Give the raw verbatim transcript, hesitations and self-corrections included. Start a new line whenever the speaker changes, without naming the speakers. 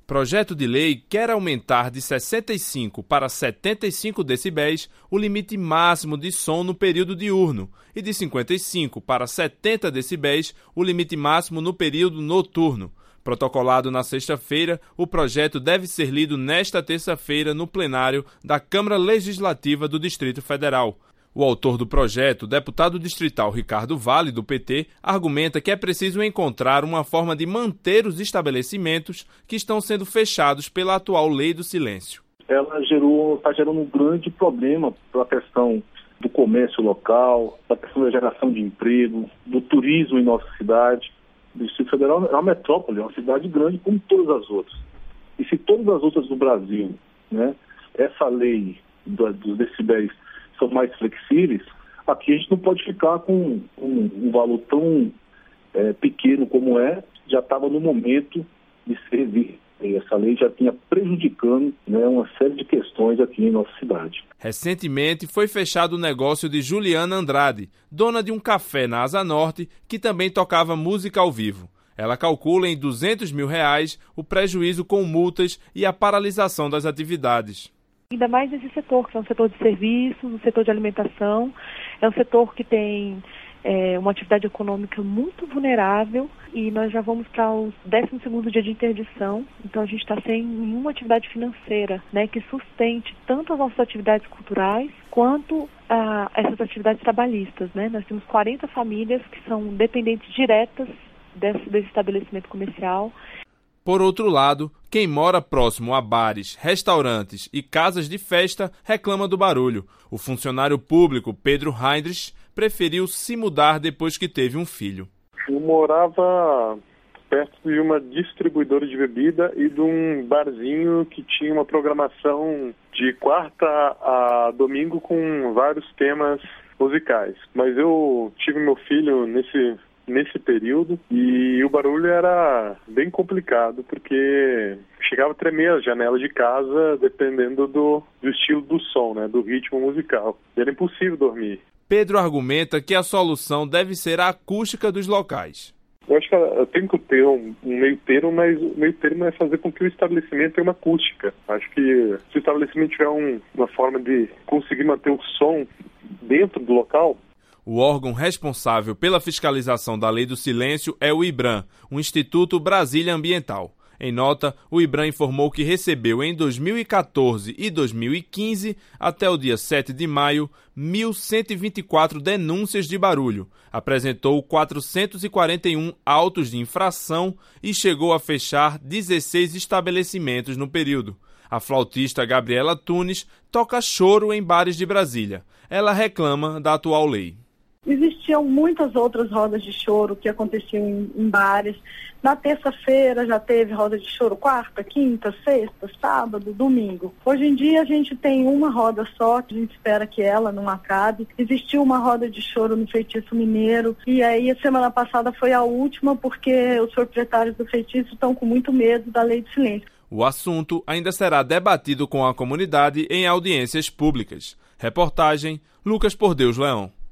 Projeto de lei quer aumentar de sessenta e cinco para setenta e cinco decibéis o limite máximo de som no período diurno e de cinquenta e cinco para setenta decibéis o limite máximo no período noturno. Protocolado na sexta-feira, o projeto deve ser lido nesta terça-feira no plenário da Câmara Legislativa do Distrito Federal. O autor do projeto, o deputado distrital Ricardo Vale, do P T, argumenta que é preciso encontrar uma forma de manter os estabelecimentos que estão sendo fechados pela atual Lei do Silêncio.
Ela gerou, está gerando um grande problema para a questão do comércio local, da questão da geração de emprego, do turismo em nossa cidade. O Distrito Federal é uma metrópole, é uma cidade grande como todas as outras. E se todas as outras do Brasil, né, essa lei do, dos decibéis são mais flexíveis, aqui a gente não pode ficar com um, um valor tão é, pequeno como é, já estava no momento de ser revisto. Essa lei já tinha prejudicando, né, uma série de questões aqui em nossa cidade.
Recentemente foi fechado o negócio de Juliana Andrade, dona de um café na Asa Norte, que também tocava música ao vivo. Ela calcula em duzentos mil reais o prejuízo com multas e a paralisação das atividades.
Ainda mais nesse setor, que é um setor de serviços, um setor de alimentação, é um setor que tem é, uma atividade econômica muito vulnerável e nós já vamos para o décimo segundo dia de interdição, então a gente está sem nenhuma atividade financeira, né, que sustente tanto as nossas atividades culturais quanto a, essas atividades trabalhistas, né? Nós temos quarenta famílias que são dependentes diretas desse, desse estabelecimento comercial.
Por outro lado, quem mora próximo a bares, restaurantes e casas de festa reclama do barulho. O funcionário público Pedro Heinrich preferiu se mudar depois que teve um filho.
Eu morava perto de uma distribuidora de bebida e de um barzinho que tinha uma programação de quarta a domingo com vários temas musicais. Mas eu tive meu filho nesse... nesse período, e o barulho era bem complicado, porque chegava a tremer a janela de casa, dependendo do, do estilo do som, né, do ritmo musical. E era impossível dormir.
Pedro argumenta que a solução deve ser a acústica dos locais.
Eu acho que tem que ter um, um meio termo, mas o meio termo é fazer com que o estabelecimento tenha uma acústica. Acho que se o estabelecimento tiver um, uma forma de conseguir manter o som dentro do local.
O órgão responsável pela fiscalização da Lei do Silêncio é o IBRAM, o Instituto Brasília Ambiental. Em nota, o IBRAM informou que recebeu em dois mil e quatorze e dois mil e quinze, até o dia sete de maio, mil cento e vinte e quatro denúncias de barulho, apresentou quatrocentos e quarenta e um autos de infração e chegou a fechar dezesseis estabelecimentos no período. A flautista Gabriela Tunes toca choro em bares de Brasília. Ela reclama da atual lei.
Existiam muitas outras rodas de choro que aconteciam em, em bares. Na terça-feira já teve roda de choro quarta, quinta, sexta, sábado, domingo. Hoje em dia a gente tem uma roda só, que a gente espera que ela não acabe. Existiu uma roda de choro no Feitiço Mineiro e aí a semana passada foi a última porque os proprietários do feitiço estão com muito medo da Lei de Silêncio.
O assunto ainda será debatido com a comunidade em audiências públicas. Reportagem Lucas Por Deus Leão.